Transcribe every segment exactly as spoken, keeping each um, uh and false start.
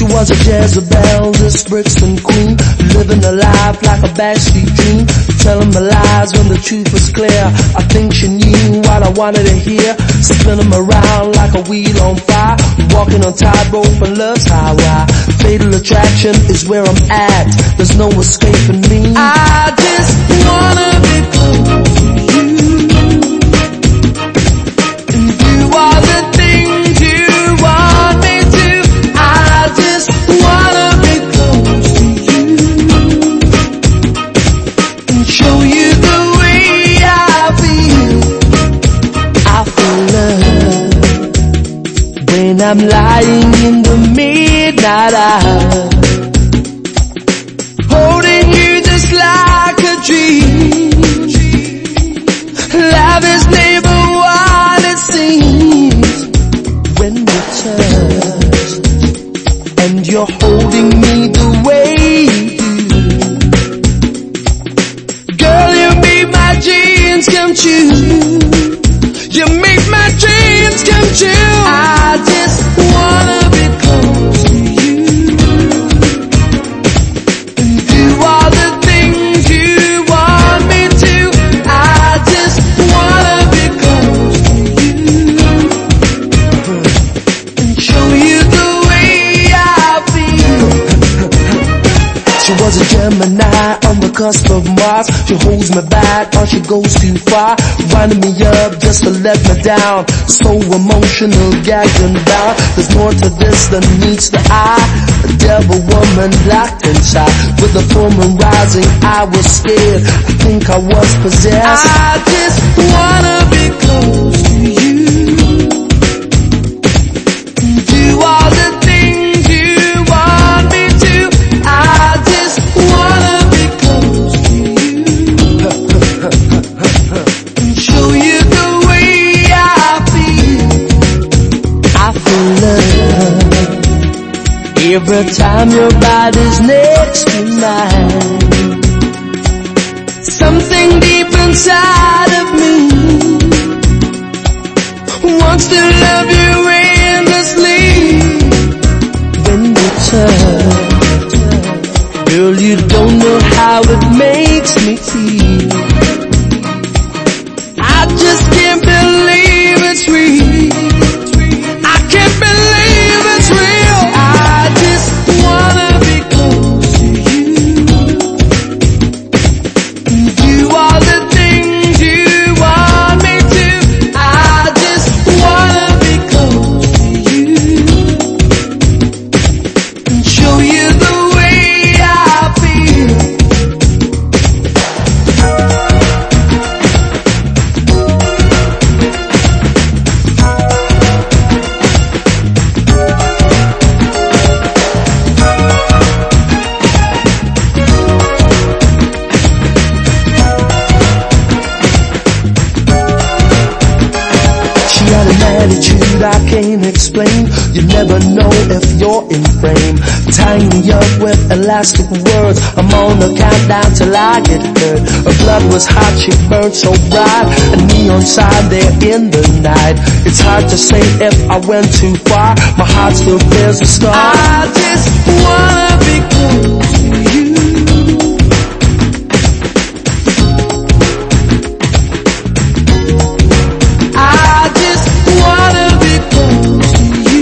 was a Jezebel, this Brixton queen, living a life like a backstreet dream, telling me lies when the truth was clear. I think she knew what I wanted to hear, spinning around like a wheel on fire, walking on tightrope and love's highway. Fatal attraction is where I'm at, there's no escaping me. I just wanna be close to you, and do all the things you want me to. I just wanna be close to you, and show you the way I feel. I feel love when I'm lying in the midnight hour, holding you just like a dream. Love is never what it seems when we touch, and you're holding me the way you do. Girl, you make my dreams come true. You make my dreams come true. I just wanna be close to you, and do all the things you want me to. I just wanna be close to you, and show you the way I feel. She was a Gemini on the cusp of Mars. She holds me back or she goes too far, winding me up just to let me down. So emotional, gagged and bound. There's more to this than meets the eye. A devil woman locked inside, with the full moon rising I was scared, I think I was possessed. I just wanna be close to you, do all the things you want me to. I just wanna be close to you, and show you the way I feel. I feel love every time your body's next to mine. Something deep inside of me wants to love you endlessly. When you touch, girl, you don't know how it makes me feel. I just can't believe it's real. I can't believe it's real. I just wanna be close to you, and do all the things you want me to. I just wanna be close to you, and show you the way I feel. She had an attitude I can't explain. You never know if you're in frame. Tying me up with elastic words, I'm on the countdown till I get hurt. Her blood was hot, she burned so bright, a neon sign there in the night. It's hard to say if I went too far, my heart still bears the scar. I just wanna be close to you, I just wanna be close to you.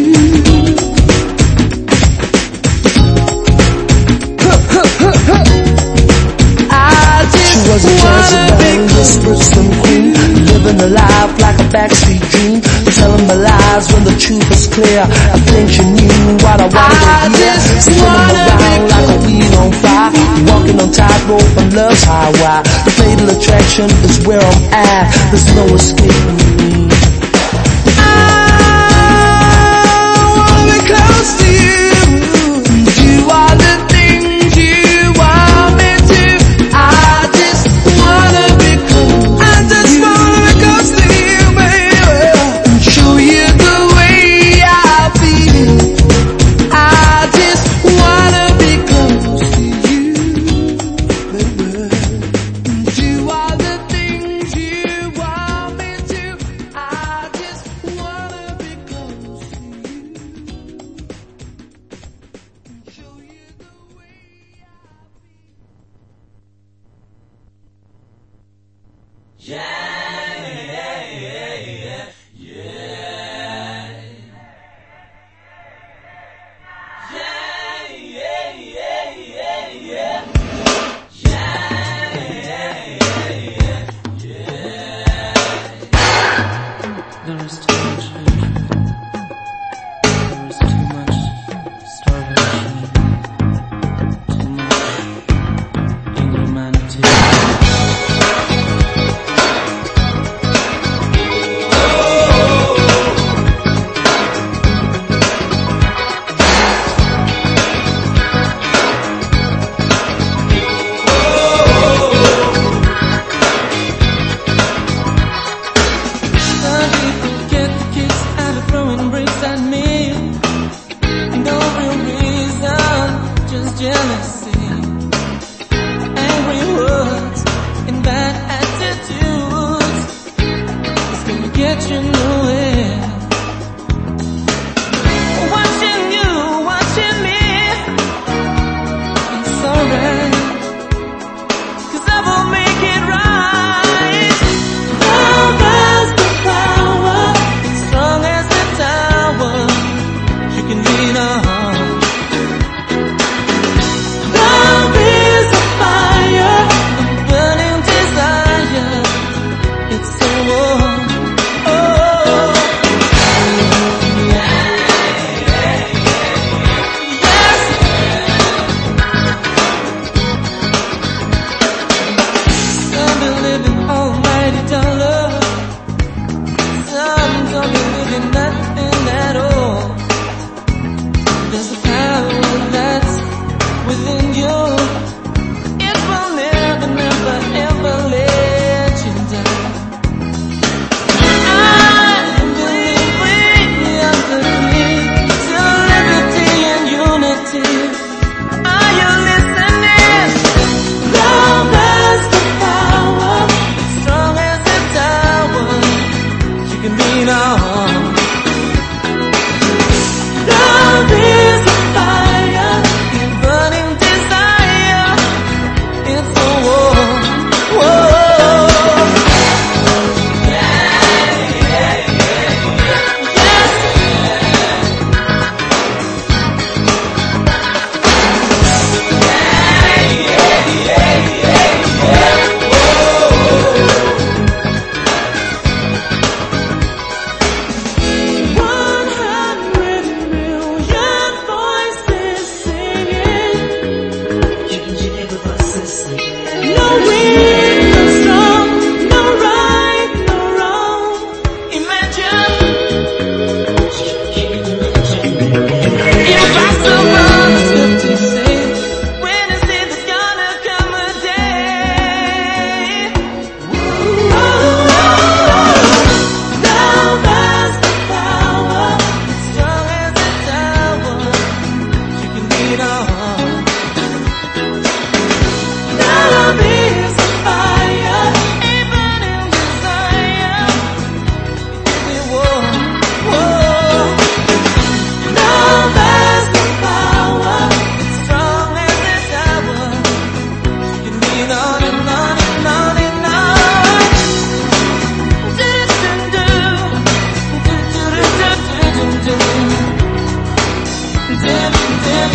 I just she was a Jezebel, this Brixton queen, living a life like a backstreet dream, telling me lies when the truth was clear. I think she knew what I wanted to hear, spinning around like a wheel on fire, walking on tightrope and love's highway. The fatal attraction is where I'm at, there's no escaping me. Close to you, do all the things you want me to. I just wanna be close. I just wanna be close to you, baby, and show you the way I feel. I just wanna be close to you, baby, and do all the things you want me to. I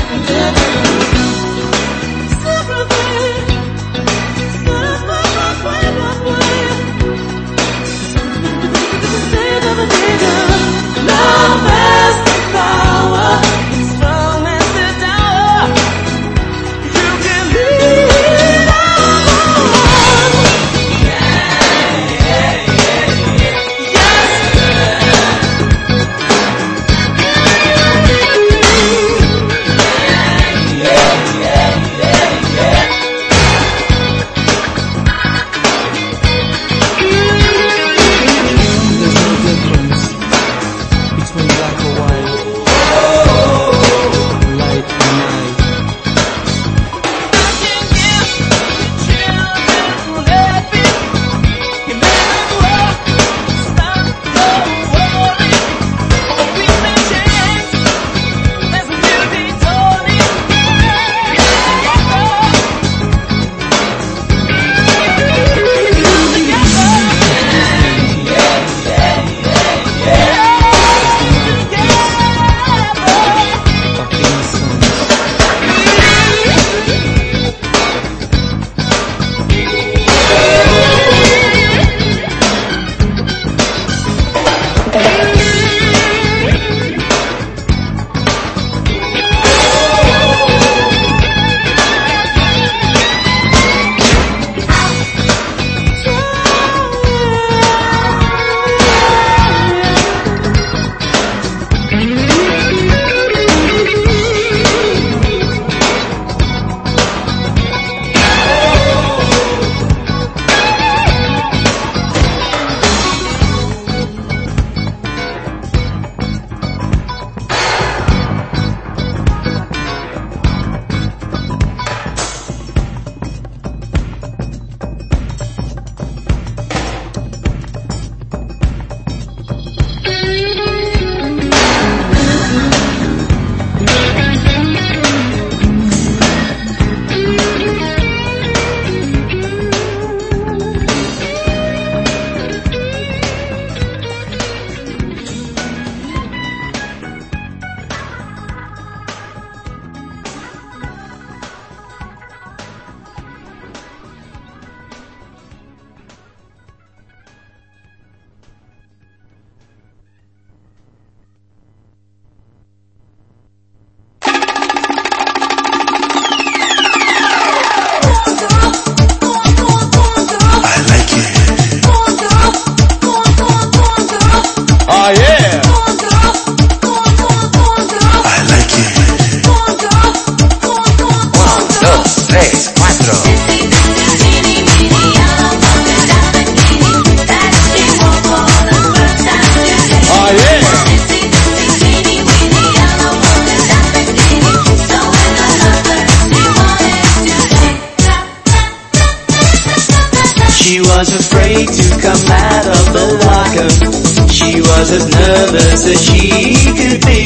was afraid to come out of the locker. She was as nervous as she could be.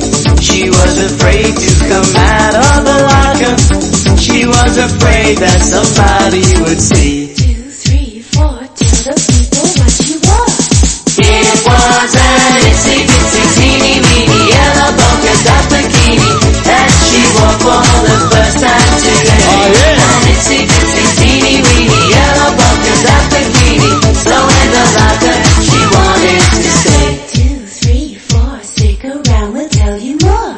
She was afraid to come out of the locker. She was afraid that somebody would see. Two, three, four, tell the people what she was. It was an itsy bitsy teeny weeny yellow polka dot bikini that she wore for the first time today. Oh yeah! An itsy bitsy teeny weeny yellow polka dot bikini, so in the locker she wanted to stay. Two, three, four, stick around, we'll tell you more.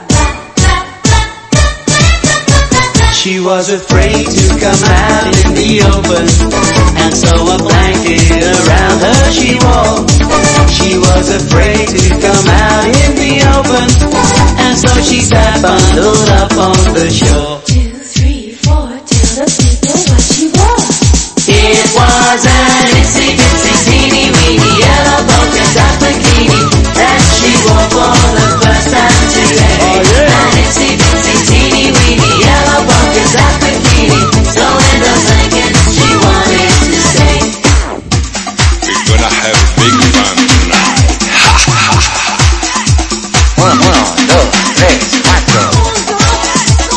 She was afraid to come out in the open, and so a blanket around her she wore. She was afraid to come out in the open, and so she sat bundled up on the shore. Two, three, four, tell the people what she was. It was an itsy bitsy teeny weeny yellow polka dot bikini that she wore for the first time today. Oh yeah! An itsy bitsy teeny weeny yellow polka dot bikini, so in the blanket she wanted to stay. We're gonna have a big fun tonight. Ha ha ha ha. Uno, uno, dos, tres, cuatro.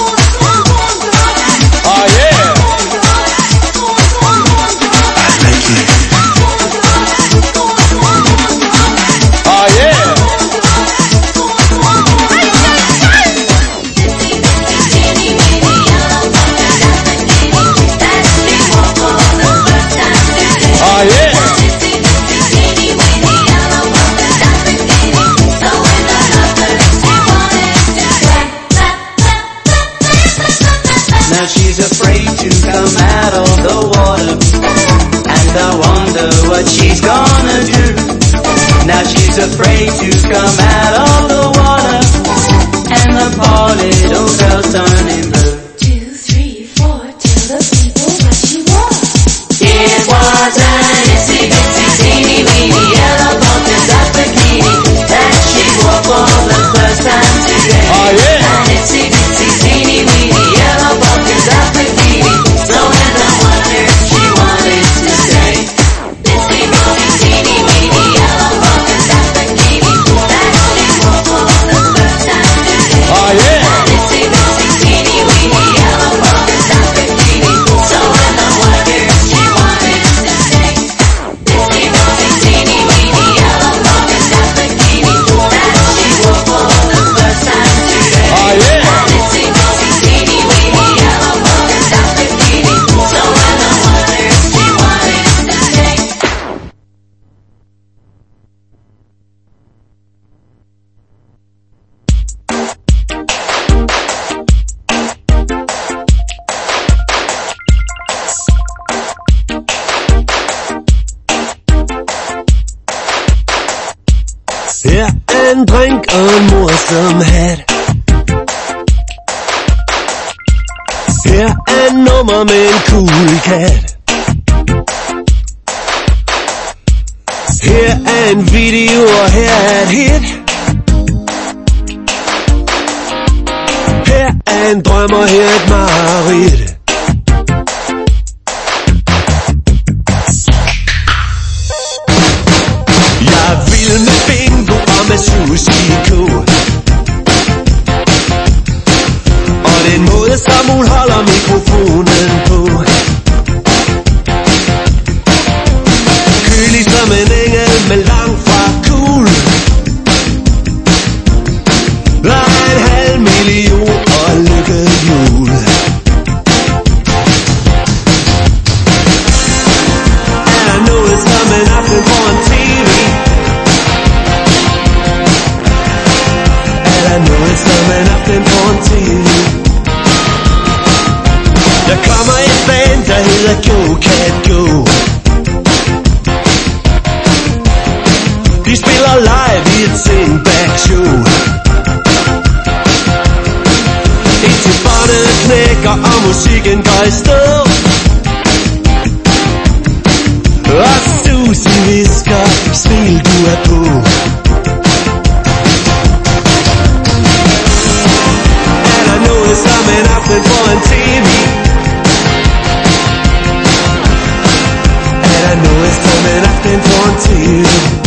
Oh yeah! I like it. she's afraid to come out of the water. And I wonder what she's gonna do. Now she's afraid to come out of the water. And the poor little girl's turning blue. Two, three, four, tell the people what she was. It was an itsy bitsy teeny weeny yellow polka dot bikini that she wore for the first time today. Oh yeah! An itsy bitsy teeny weeny yellow polka dot bikini. So in the wonder she wanted to say, itsy bitsy teeny weeny yellow polka dot bikini that she wore for the first time today. Oh yeah! An itsy bitsy teeny weeny yellow polka dot bikini. So in the wonder she wanted to say, itsy bitsy teeny weeny yellow polka dot bikini that she wore for the first time today. Oh yeah! An itsy bitsy teeny weeny yellow polka dot bikini. So in the wonder she wanted to say. Her er en drink og en morsom hat. Her er en nummer med en cool kat. Her er en video og her er et hit. Her er en drøm og her er et mareridt. Jeg er vild med bingo og med sushi-ko. Og den måde som hun holder mikrofonen på. Kølig som en engel, men langt fra cool. Der er en halv million og lykkehjul. Er der noget som en aften foran T V? Er der noget som en aften foran T V? Der kommer et band, der hedder Go Cat Go. De spiller live i et sing-back show. Indtil båndet knækker og musikken går i stå. Og Susie visker, smil du er på. Er der noget som en aften foran T V? Er der noget som en aften foran T V?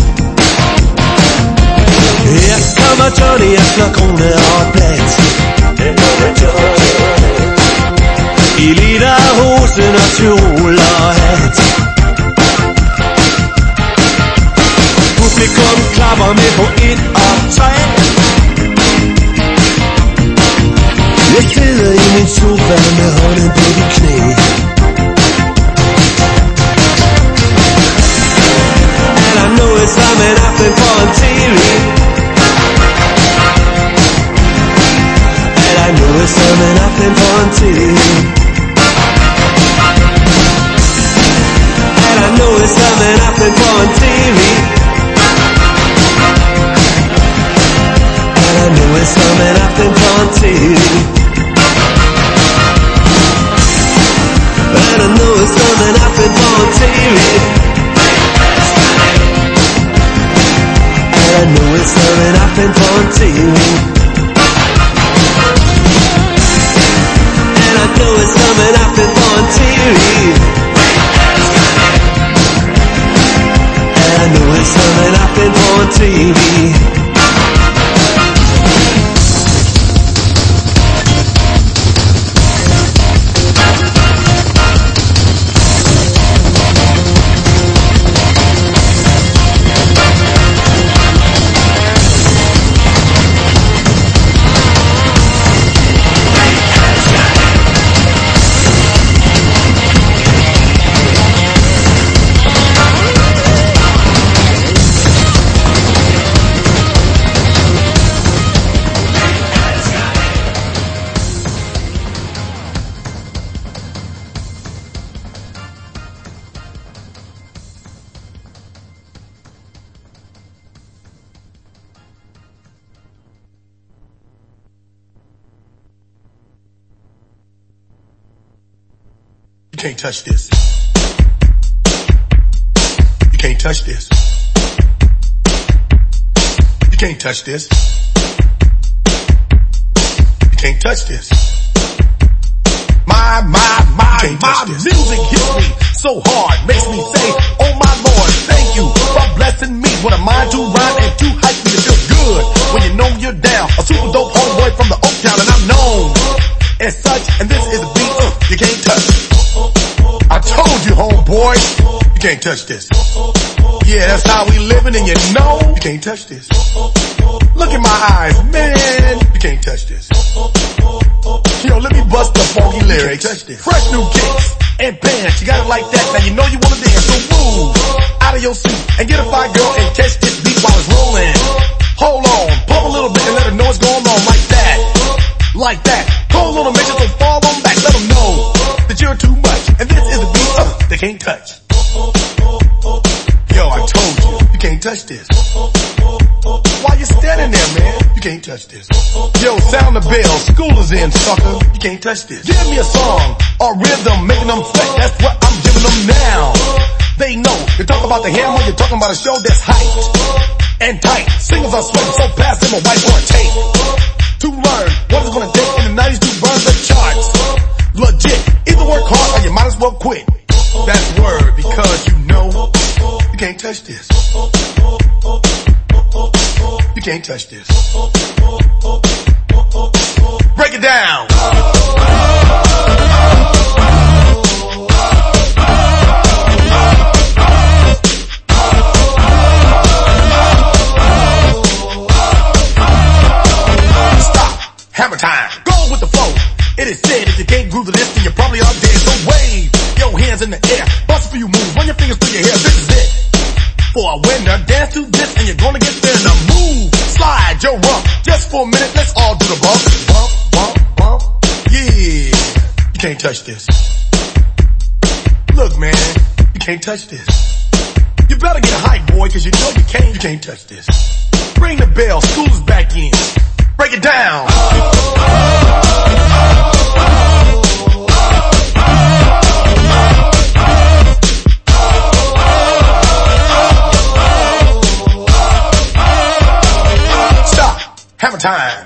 Her kommer Johnny og slår krone og plat. I lederhosen og kjole og hat. Publikum klapper med på et og tre. Jeg sidder i min sofa med hånden på de knæ. Er der noget som en aften foran T V? Er der noget som en aften foran T V? Er der noget som en aften foran T V? Er der noget som en aften foran T V? Er der noget som en aften foran T V? Er der noget som en aften foran T V? Er der noget som en aften foran T V? Er der noget som en aften foran T V? You can't touch this. You can't touch this. You can't touch this. You can't touch this. My, my, my, my music hits me so hard, makes me say, oh my Lord, thank you for blessing me with a mind to rhyme and to hype me to feel good when you know you're down. A super dope homeboy from the Oak Town and I'm known as such, and this is a beat uh, you can't touch. I told you, homeboy, you can't touch this. Yeah, that's how we living and you know you can't touch this. Look in my eyes, man, you can't touch this. Yo, let me bust the funky lyrics. Fresh new kicks and pants, you got it like that, now you know you wanna dance. So move out of your seat and get a fire girl and catch this beat while it's rolling. Hold on, pump a little bit and let her know what's going on like that. Like that. Hold on, make it so fall on back, let them know that you're too much. And this is a beat uh, they can't touch. Yo, I told you, you can't touch this. Why you standing there, man? You can't touch this. Yo, sound the bell, school is in, sucker. You can't touch this. Give me a song, a rhythm, making them sweat. That's what I'm giving them now. They know, you talk about the hammer, you're talking about a show that's hyped and tight. Singers are sweating so fast, them a white or a tape. To learn what it's gonna take in the nineties to burn the charts. Legit, either work hard or you might as well quit. That's word, because you know you can't touch this. You can't touch this. Break it down. Stop. Hammer time. Go with the flow. It is said if you can't groove to this, then you probably are dead. So wave your hands in the air. Bust a few moves. Run your fingers through your hair. This is it. For a winner, dance to this and you're gonna get there. Now move, slide your rump. Just for a minute, let's all do the bump. Bump, bump, bump. Yeah. You can't touch this. Look, man, you can't touch this. You better get a hype, boy, cause you know you can't, you can't touch this. Ring the bell, school's back in. Break it down. Hammer time.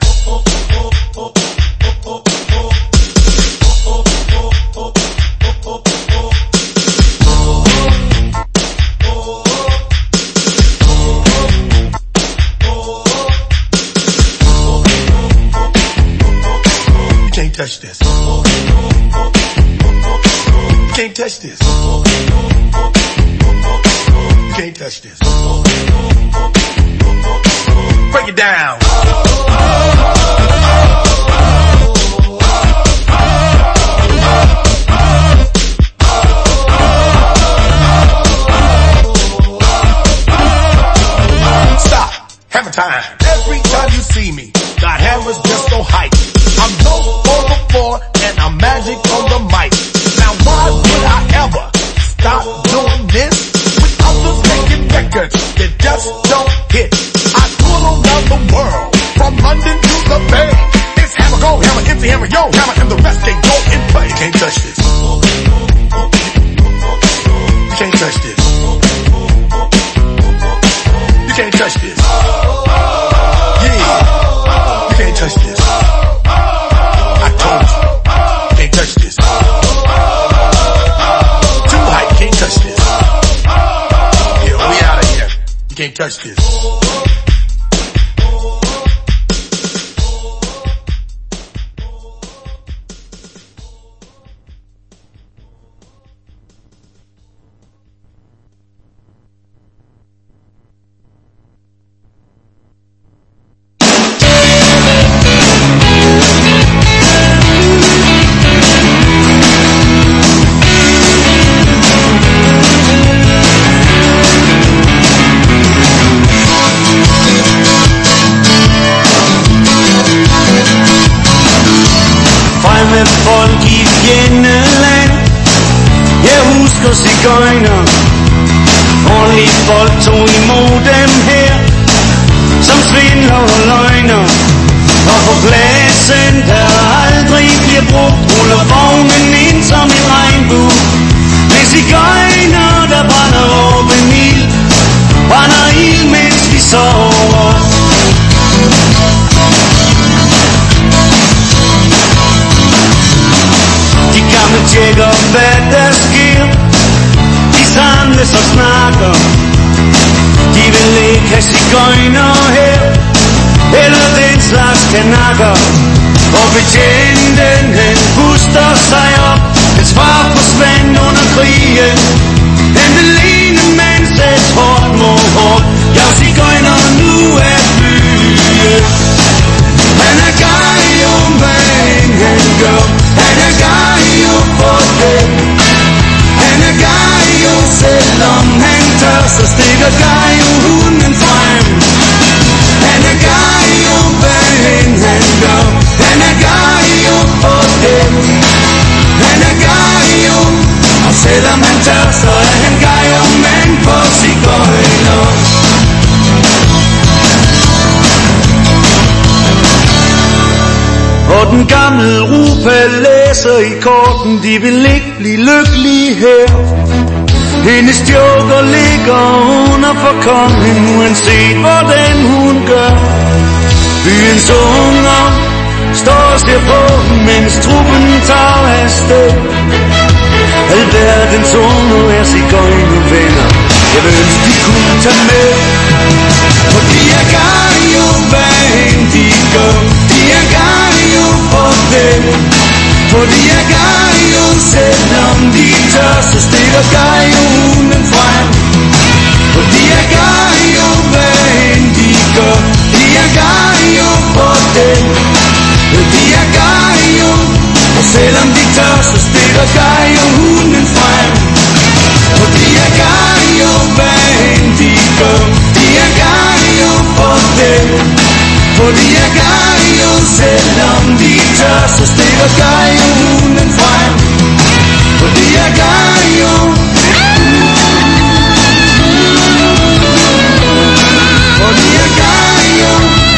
You can't touch this. You can't touch this. You can't touch this. Break it down. Stop. Hammer time. Every time you see me, got hammers just so hype. I'm low on the floor and I'm magic on the mic. Now why would I ever stop doing this? With others making records that just don't hit. I tour around the world, from London to the Bay. It's hammer, go hammer, empty hammer, yo hammer, and the rest they go and play. You can't touch this. You can't touch this. You can't touch this. Yeah, you can't touch this. I told you, you can't touch this. Too hype, you can't touch this. Yeah, we out of here. You can't touch this. Folk i Fjendeland. Jeg husker sigøjner. Ordentlige folk tog imod dem her, som svindler og løgner. Og på pladsen, der aldrig bliver brugt, ruller vognen ind som en regnbue. tjekker hvad der sker. De samles og snakker, de vil ikke have sigøjner her, eller den slags kanakker. Og betjenten han puster sig op, hans far forsvandt under krigen. Han vil ene mand sæt hårdt mod hårdt, ja sigøjner nu er byen. Han er gajo, hvad han gør, han er gajo for det. Han er gajo, selvom han tør, så stikker gajo hunden frem. Han er gajo, hvad han gør, han er gajo for det. Han er gajo, og selvom han tør, så er han gajo, mand for sigøjner. Og den gamle Rupa læser i korten, de vil ikke blive lykkelige her. Hendes joker ligger under for kongen, uanset hvordan hun gør. Byens unger står og ser på, mens truppen tager afsted. Alverdens unger er sigøjnervenner, jeg vil ønske de kunne tage med. For de er gajo, hvad end de gør, de er gajo for dem. For de er gajo, selvom de tør, så stikker gajo hunden frem. For de er gajo, hvad end de gør, de er gajo for dem. De er gajo, og selvom de tør, så stikker gajo hunden frem. For de er gajo, hvad end de gør, de er gajo for dem. For de er gajo, selvom de tør, så stikker gajo hunden frem. For de er gajo. For de er gajo.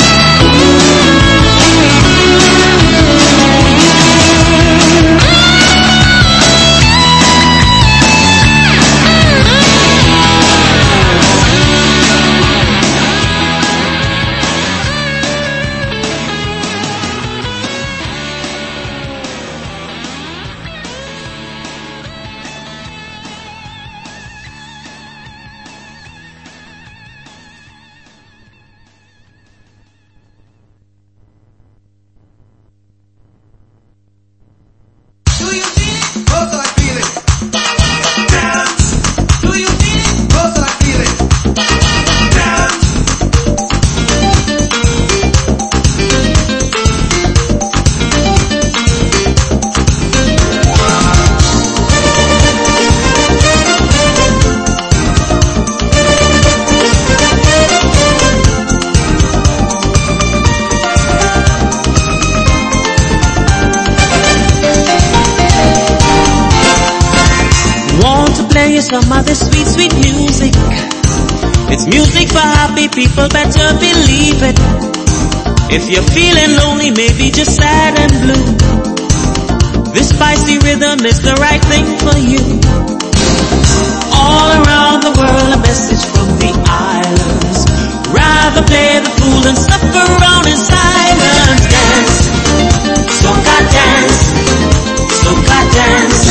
Some of the sweet, sweet music. It's music for happy people, better believe it. If you're feeling lonely, maybe just sad and blue, this spicy rhythm is the right thing for you. All around the world, a message from the islands. Rather play the fool than suffer around in silence. Dance, soca dance, soca dance.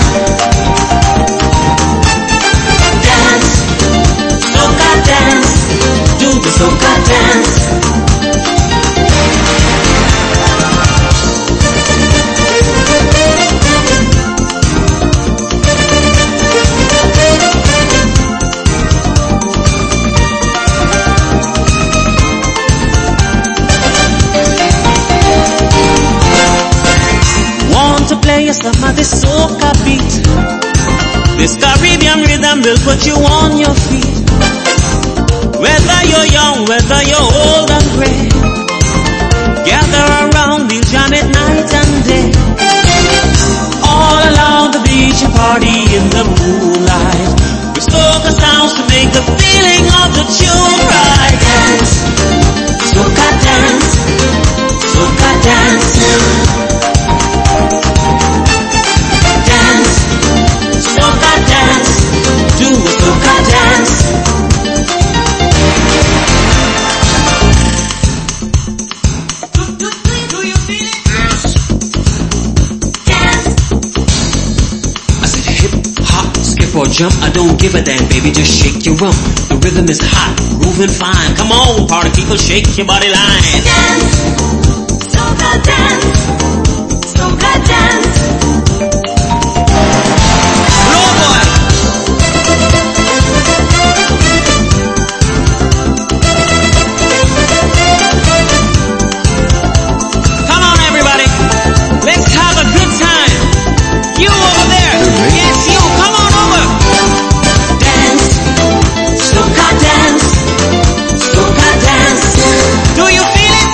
Dance, do the soca dance. Want to play you some of this soca beat? This Caribbean rhythm will put you on your feet. Whether you're young, whether you're old and gray, gather around, we'll jam it night and day. All along the beach, a party in the moonlight, with soca sounds to make the feeling of the tune right. Dance, soca dance, soca dance. Dance, soca dance, do a soca dance. jump, I don't give a damn, baby, just shake your rump. The rhythm is hot, grooving fine. Come on, party people, shake your body line. Dance, soca dance, soca dance. Blow, boy. Come on, everybody, let's have a good time. You over there, yes, you, come on over. Dance, soca dance, soca dance. Do you feel it?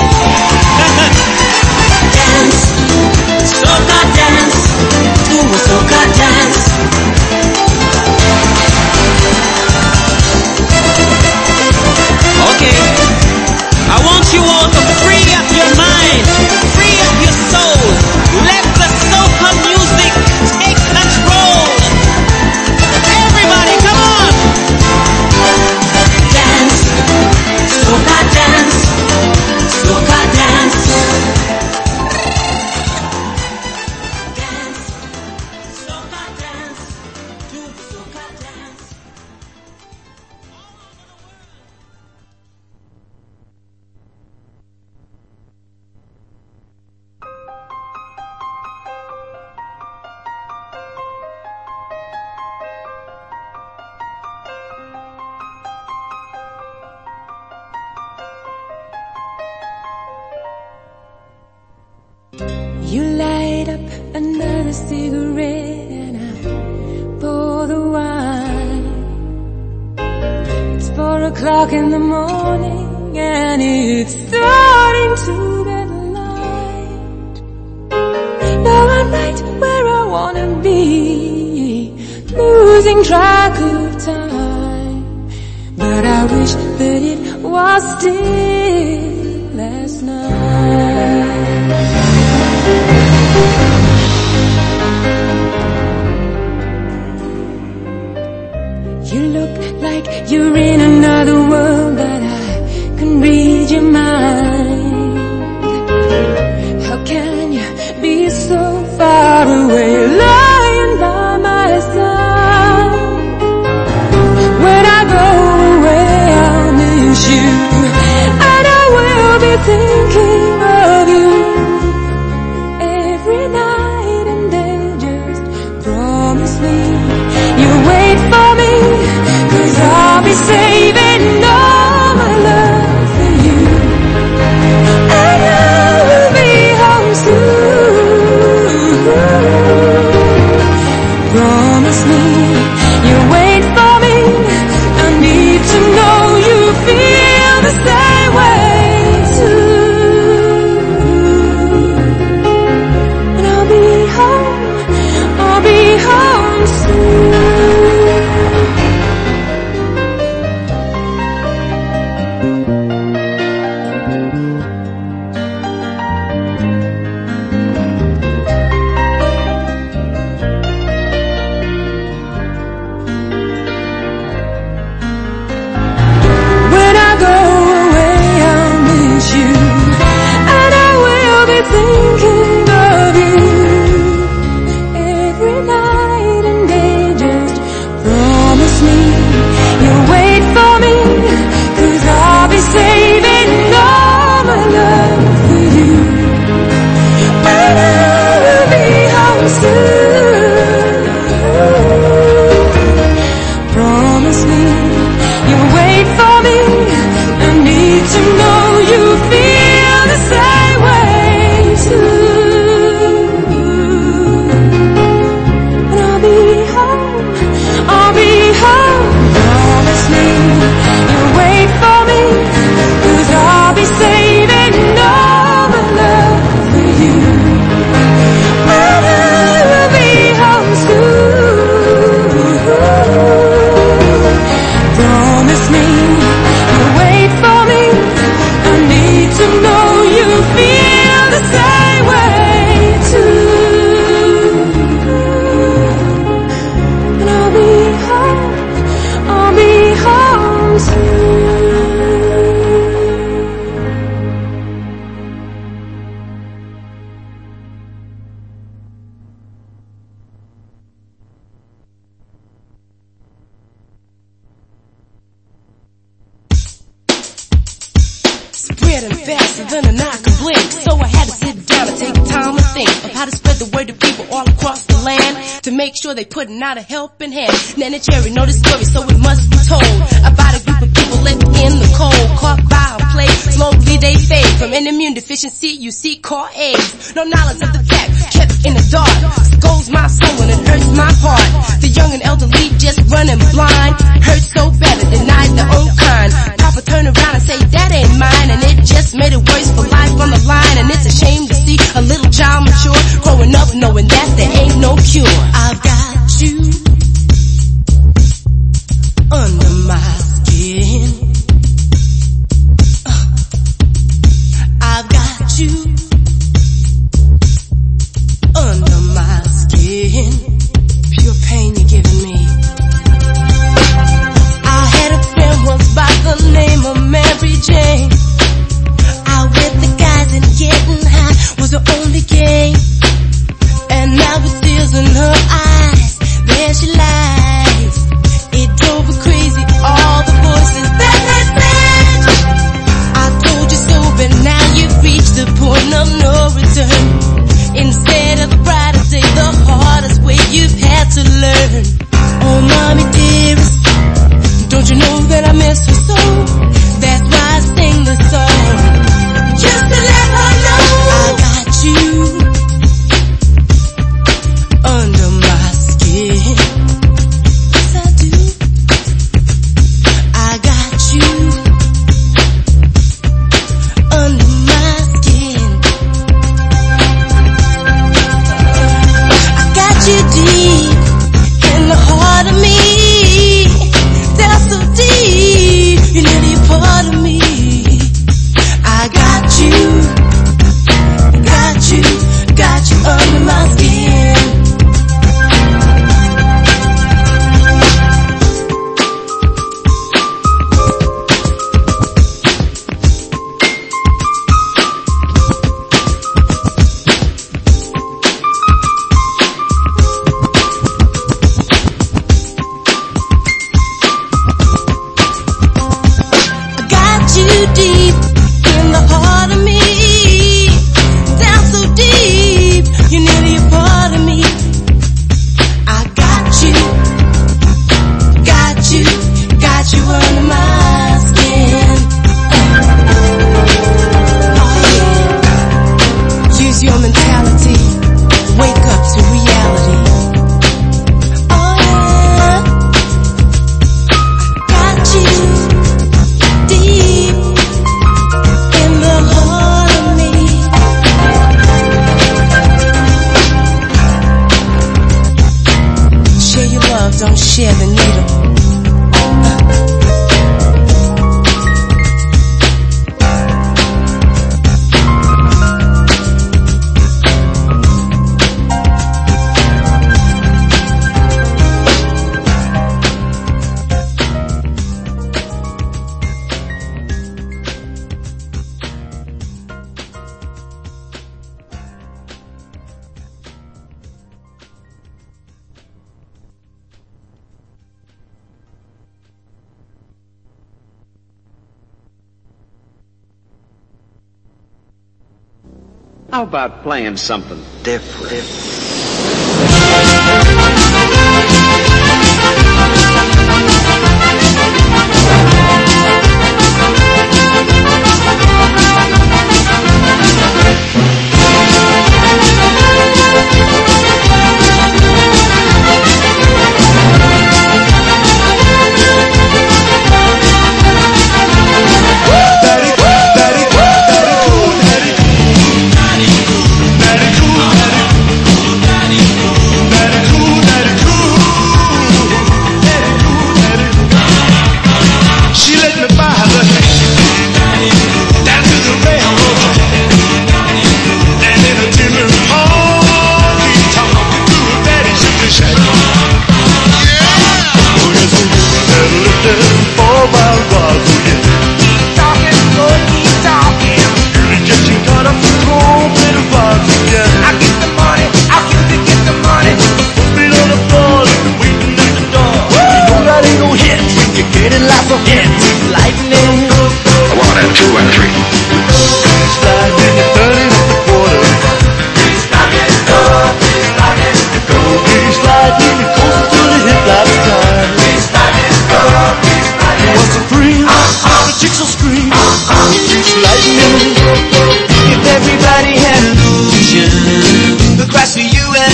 Dance, soca dance, do a soca dance. Okay, I want you all to free up your mind, free up your soul. Let the soca music take control. Everybody, come on. Dance, soca dance, soca dance. Dance, soca dance, do the soca dance. You light up another cigarette and I pour the wine. It's four o'clock in the morning and it's starting to get light. Now I'm right where I wanna be, losing track of time. But I wish that it was still last night. You look like you're in another world, but I can read your mind. How can you be so far away, lying by my side? When I go away, I'll miss you, and I will be thinking of you every night and day. Just promise me you'll wait for me, 'cause I'll be saving all my love for you, and I will be home soon. Promise me you'll wait for me. I need to know you feel the same way too. getting faster than a eye can blink. So I had to sit down and take time to think of how to spread the word to people all across the land to make sure they putting out a helping hand. Nanny Cherry know the story, so it must be told about a group of people left in the cold, caught by a plague. Slowly they fade from an immune deficiency. You see, caught AIDS. No knowledge of the fact, kept in the dark. Scolds my soul and it hurts my heart. The young and elderly just running blind. Hurts so bad it denied their own kind. Papa turn around and say that ain't mine, and it just made it worse for life on the line. And it's a shame to see a little child mature, growing up knowing that there ain't no cure. I've got you under my skin. Uh, I've got you under my skin. Pure pain you're giving me. I had a friend once by the name of Mary Jane. Out with the guys and getting high was the only game. And now with tears in her eyes, there she lies. It drove her crazy, all the voices that had said, I told you so, but now you've reached the point of no return. Instead of the brightest day, the hardest way you've had to learn. Oh mommy dearest, don't you know that I miss her so? That's why I sing this song, just to let her know I got you under my skin. Yes I do. I got you under my skin. I got you deep in the heart of me. Down so deep, you're nearly a part of me. I got you, got you, got you under my skin. I got you deep in the heart of me. Down so deep, you're nearly a part of me. I got you, got you, got you under my skin. Oh yeah. Use your mentality, wake up to reality. Oh yeah. I got you deep in the heart of me. Share your love, don't share the needle. How about playing something different? Daddy cool.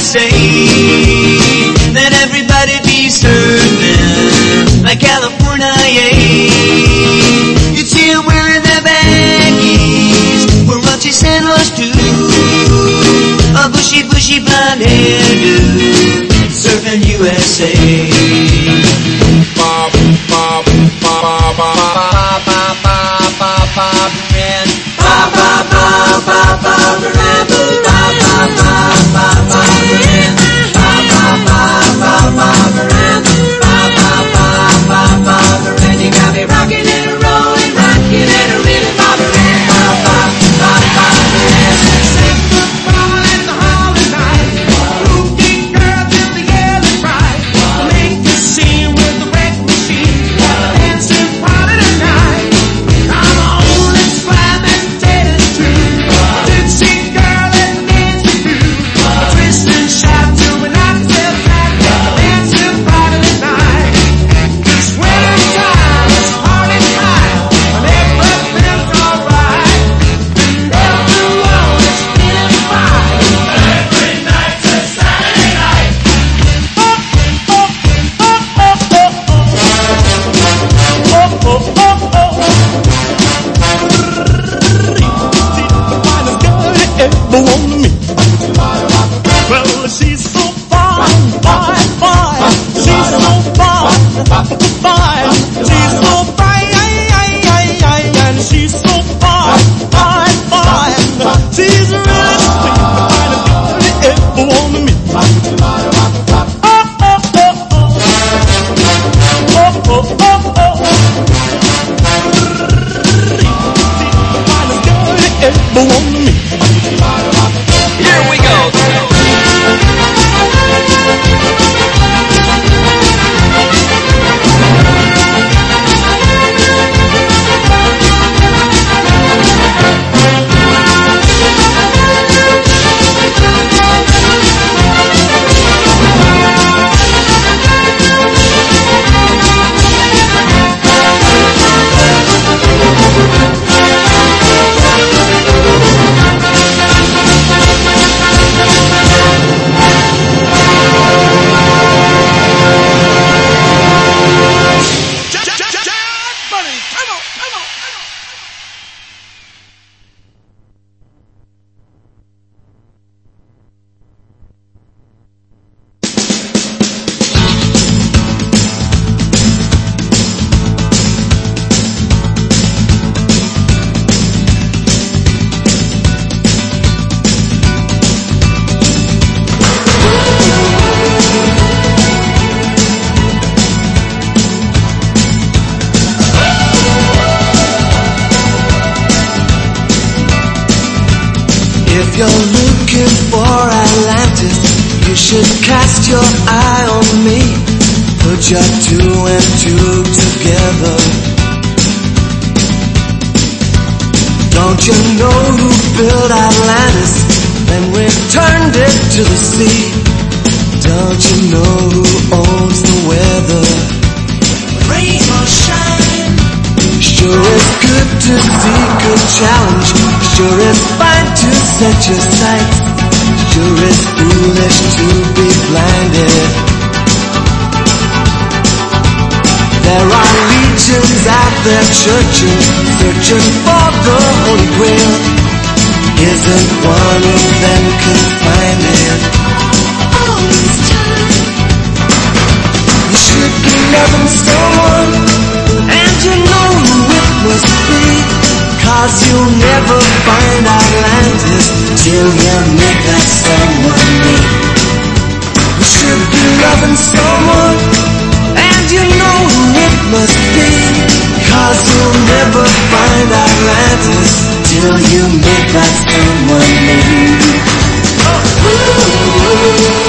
S A that everybody be surfing like California, yeah. You'd see them wearing their baggies, where Roxy Sandals too, a bushy, bushy blonde hairdo, surfing U S A. Bob, Bob, Bob, Bob, Bob, Bob, Bob, Bob, Bob, and Bob, Bob, Bob, Bob, Bob, Bob, Bob, Bob, Bob, Bob, Bob, and Bob, Bob, Bob, Bob, Bob, and Bob, Bob, Bob, Bob, Bob, and you got me rocking and rolling, rocking and reeling, Bob, and Bob, Bob, Bob, Bob, and sing the ball in the holy night, looking girls in the yellow bright, make the scene with the wreck machine, dancing party tonight. Come on and slam and tell it true. Dixie girl and Nancy too. Twist and shout till we knock ourselves back. Dancing party tonight. It's winter time, it's party time, and everything's alright. And everyone is feeling fine. Every night's a Saturday night. Oh, oh, oh, oh, oh, oh. Oh, oh, oh, oh. Ever want me? Well, she's so fine, fine, fine. She's so fine, fine. She's so fine, and she's so fine, fine, fine. She's really sweet, the finest girl you ever want me. Oh, oh, oh, oh. Oh, oh, oh, oh. The finest girl you ever want me. Here we go. If you're looking for Atlantis, you should cast your eye on me. Put your two and two together. Don't you know who built Atlantis and returned it to the sea? Don't you know who owns the weather? Rain or shine. Sure is good to seek a challenge. Sure is fine to set your sights. Sure is foolish to be blinded. There are legions out there churching, searching for the Holy Grail. Isn't one of them confined it? All this time you should be loving someone, and you know who it must be. Cause you'll never find Atlantis till you make that someone meet. You should be loving someone, and you know who it must be. Cause you'll never find Atlantis till you make that someone meet. Oh, ooh.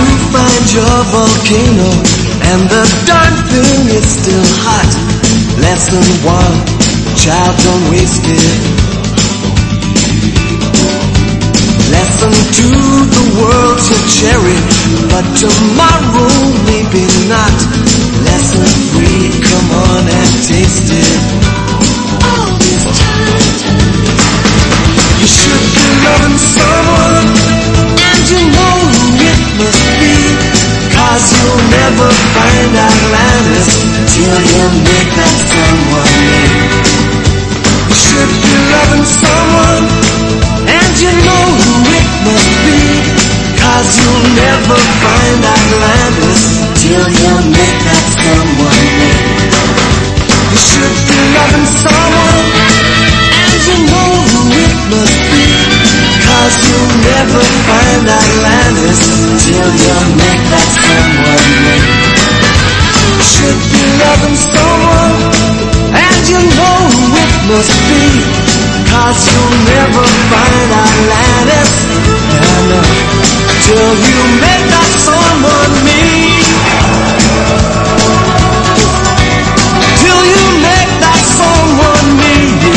Your volcano, and the darn thing is still hot. Let Lesson one, child, don't waste it. Lesson two, the world to cherish, but tomorrow maybe not. Lesson three, come on and taste it. All this time, you should be loving someone, and you know who it must be, 'cause you'll never find Atlantis till you make that someone name. You should be loving someone, and you know who it must be, 'cause you'll never find Atlantis till you make that someone name. You should be loving someone, and you know who it must be, 'cause you'll never find Atlantis till you make that someone name. You should be loving someone, and you know who it must be, 'cause you'll never find Atlantis, yeah, no, till you make that someone me. Till you make that someone me.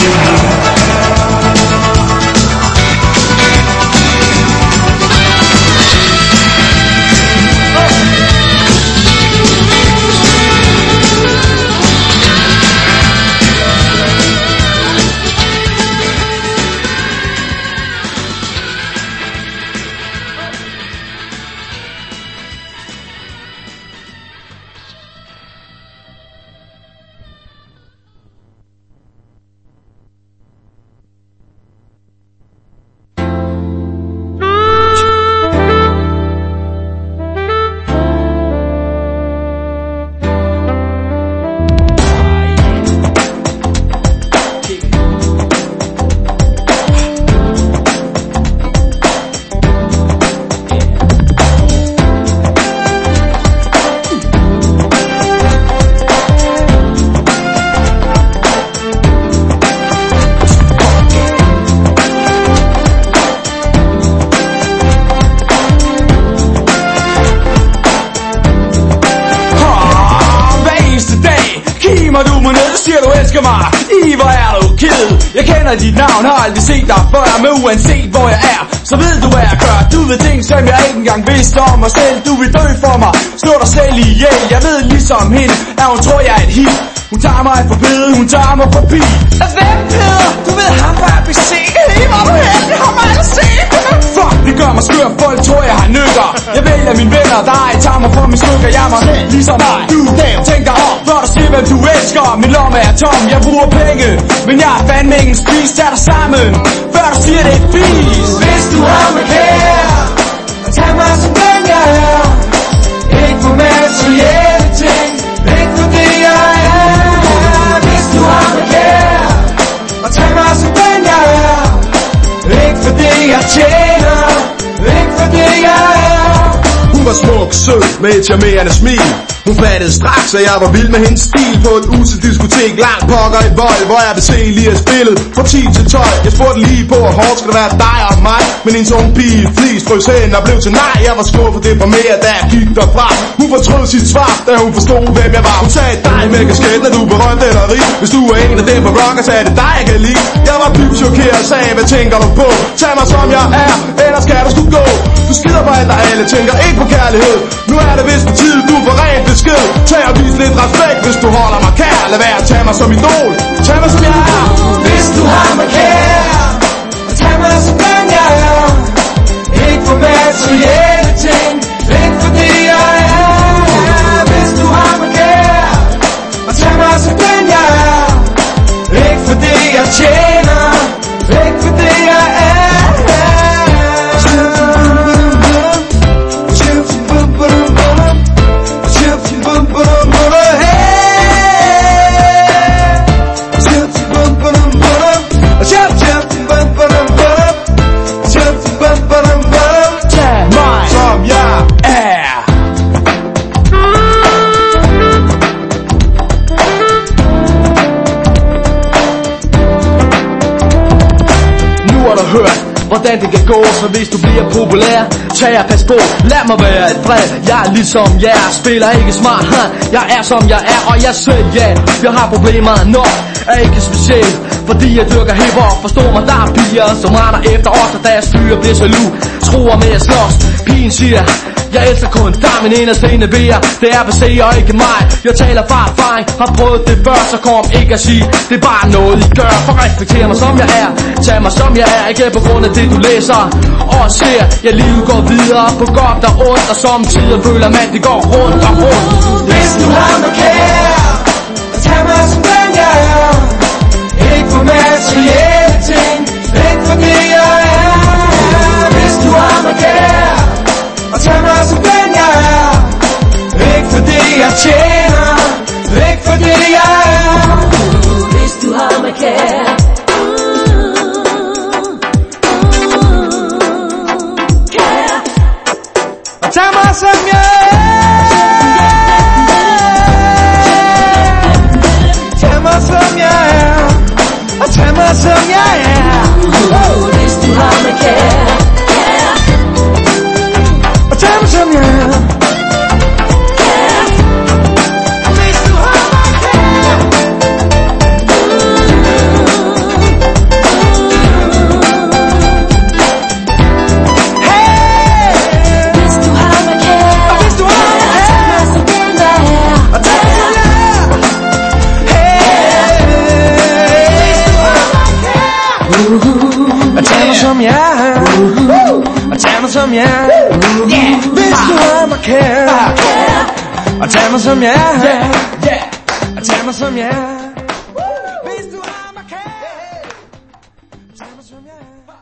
Jeg kender dit navn, har aldrig set dig før, men uanset hvor jeg er, så ved du hvad jeg gør. Du ved ting, som jeg ikke engang vidste om mig selv. Du vil dø for mig, slå dig selv ihjel. Jeg ved ligesom hende, at hun tror jeg er et hit. Hun tager mig for bede, hun tager mig forbi. Hvem Peder? Du ved ham fra A B C. Hey, hvor du hen, jeg har mig aldrig set. Fuck, det gør mig skør, folk tror jeg har nykker. Jeg vælger mine venner, der ej tager mig for min stykker. Jeg er mig selv, ligesom dig. Du tænker op, før du siger hvem du elsker. Min lomme er tom, jeg bruger penge, men jeg er fandme ingen spis. Tag dig sammen, før du siger det er fis. Hvis du har mig kære, og tag mig som den jeg er. Ikke for materielle ting, ikke for det jeg er. Hvis du har mig kære, og tag mig som den jeg er. Ikke for det jeg tjener, ikke for det jeg er. Hun var smuk, sød, med et charmerende smil. Hun fattede straks, at jeg var vild med hendes stil. På et uselt diskotek langt pokker i vold, hvor jeg vil se lige at spillet fra ti til tolv. Jeg spurgte lige på, hvor hårdt skal det være dig og mig. Men en ung pige flis frøs hen og blev til nej. Jeg var skuffet deprimeret, da jeg gik derfra. Hun fortrød sit svar, da hun forstod hvem jeg var. Hun sagde dig med kasketten, er du berømt eller rig. Hvis du er en af dem på rocker, så er det dig jeg kan lide. Jeg var dybt chokeret og sagde, hvad tænker du på? Tag mig som jeg er, ellers kan du sgu gå. Du skider på alt og alle, tænker ikke på kærlighed. Nu er det vist på tid, du får rent besked. Tag og vis lidt respekt, hvis du holder mig kær. Lad være at tage mig som idol, tag mig som jeg er. Hvis du har mig kær, og tag mig som den jeg er. Ikke for materielle ting, ikke for det jeg er. Hvis du har mig kær, og tag mig som den jeg er. Ikke for det jeg tjener, ikke for det jeg er. hvordan det kan gå. Så hvis du bliver populær, tag og pas på, lad mig være et fred. Jeg er ligesom jeg er, spiller ikke smart, huh? Jeg er som jeg er, og jeg selv, ja. Jeg har problemer nok, er ikke specielt, fordi jeg dyrker hiphop. Forstår mig, der er piger, som retter efter os, og deres fyre bliver jaloux. Skruer med at slås, pigen siger, jeg elsker kun dig, min eneste ene beer. Det er B C og ikke mig. Jeg taler fra erfaring, har prøvet det før, så kom ikke at sige, det er bare noget I gør. For respekter mig som jeg er, tag mig som jeg er, ikke på grund af det du læser og ser. Jeg livet går videre på godt og ondt, og samtidig føler man det går rundt og rundt. Hvis du har mig kære, tag mig som den jeg er. Ikke for materielle ting, ikke for det jeg er. Hvis du har mig kære, og tag mig som den jeg er. Ikke for det jeg tjener, ikke for det jeg er. Hvis du har mig kære, kære, og tag mig som jeg er. Tag mig som jeg er, og tag mig som jeg er. Hvis du har mig kære, og tag mig som jeg er. Hvis du har mig kære. Hey! hvis du har mig kære, Og hvis du har mig kære, som den jeg er. og tag mig som jeg er. Hey! Hvis du har mig kære, og tag mig som jeg er. Og tag mig som jeg er. Hvis du har mig kære, og tag mig som jeg er. Og tag mig som jeg er. Hvis du har mig kære, tag mig som jeg er.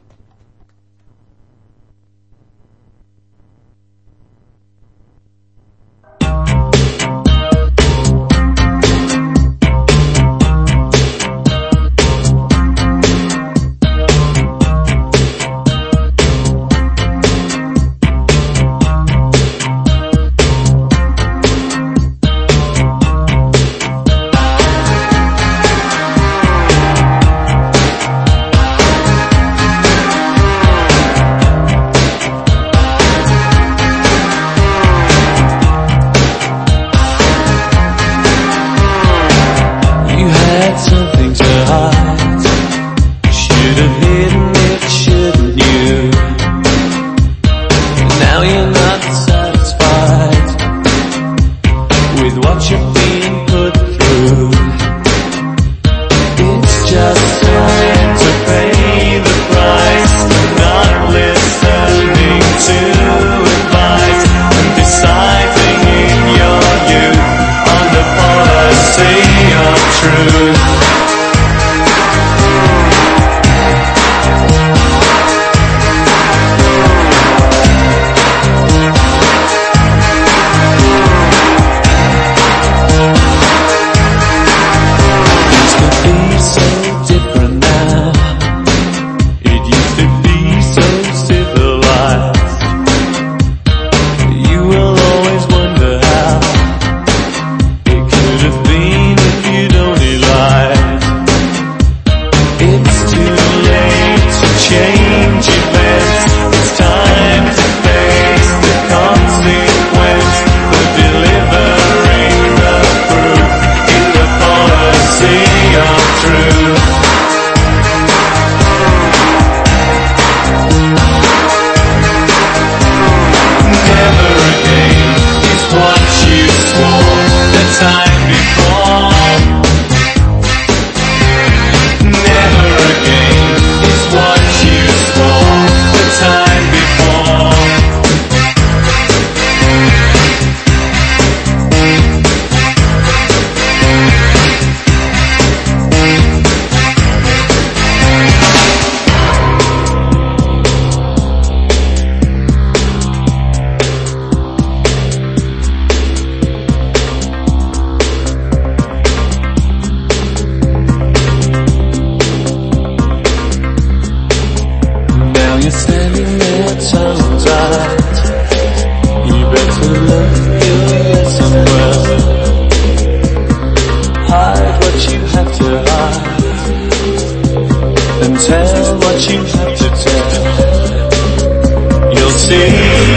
Something to hide. Should have hidden it, shouldn't you? Now you're not satisfied with what you're being put through. It's just time to pay the price for not listening to advice and deciding in your youth on the policy of truth. Tell what you have to tell. see